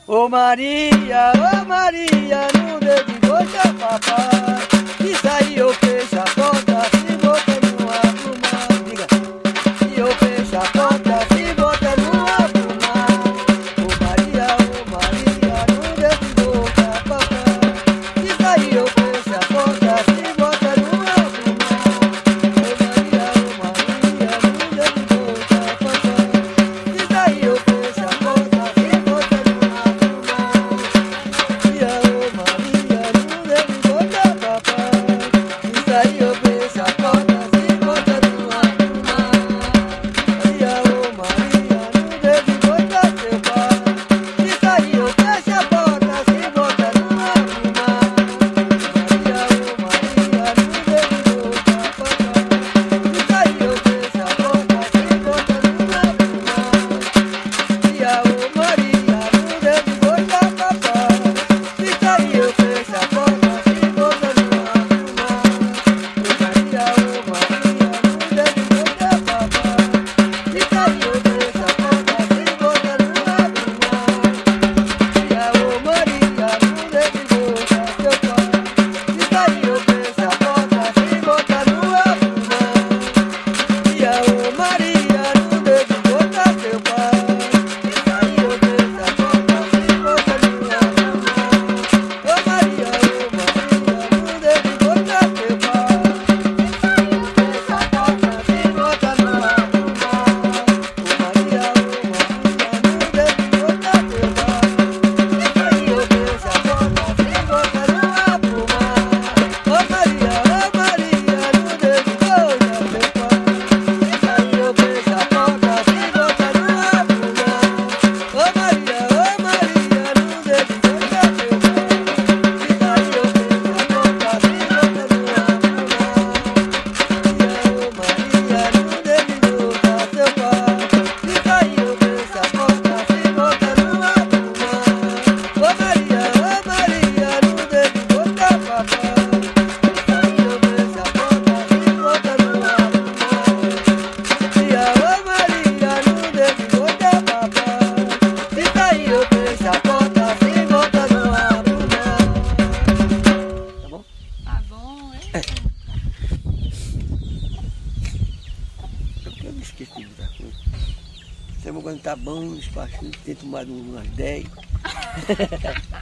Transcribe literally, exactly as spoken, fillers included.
Ô Maria, ô Maria, no dedo de gosto, papai. Isso aí eu fecho a porta, se botar no arrumar. Diga, e eu fecho a porta, se botar no arrumar. Ô Maria, ô Maria, no dedo de gosto, papai. Isso aí eu fecho a porta, se botar no arrumar. Ô Maria, ô Maria, no dedo de gosto, papai. Isso aí eu fecho a porta, se botar no arrumar. Maria, ô Maria, no dedo de gosto, papai. Isso aí eu fecho a porta, se botar no arrumar. Maria, ô Maria, no dedo de gosto, seu pai. Isso aí eu fecho a porta, se botar no arrumar. Maria, ô Maria, no dedo de gosto, papai. Isso aí eu fecho a porta, se botar no arrumar. Maria, ô Maria, no dedo de gosto, papai. Isso aí eu fecho a porta, se botar no arrumar. Maria, ô Maria, no dedo de gosto, papai. Isso aí eu fecho a porta, se botar no arrumar. Maria, ô Maria, no dedo de gosto, seu pai. Isso aí eu fecho a porta, se botar no arrumar. Maria, ô Maria, no dedo de gosto, seu pai. Isso aí eu fecho a porta, se botar no arrumar. Ô Maria, ô Maria, no dedo de gosto, seu pai. Isso aí eu fecho a porta, se botar no arrumar. Ô Maria, ô Maria, no dedo de gosto, seu pai. Isso aí eu fecho a porta, se botar no arrumar. Ô Maria, ô Maria, no dedo de gosto, seu pai. Isso aí eu fecho a porta, se botar no arrumar. Ô Maria, ô Maria, no dedo de gosto, seu pai. Isso aí eu fecho a porta, se botar no arrumar. Maria, ô Maria, no dedo de gosto, seu pai. Isso aí eu fecho a porta, se botar no arrumar. Ô Maria, ô Maria, no dedo de gosto, papai. Isso aí eu fecho a porta, se botar no arrumar. Maria, ô Maria, no dedo de gosto, papai. Isso aí eu fecho a porta, se botar no arrumar. Tá bom? Tá bom, é? Eu me esqueci de outra coisa. Sempre quando tá bom, os pastos, tento mais umas dez.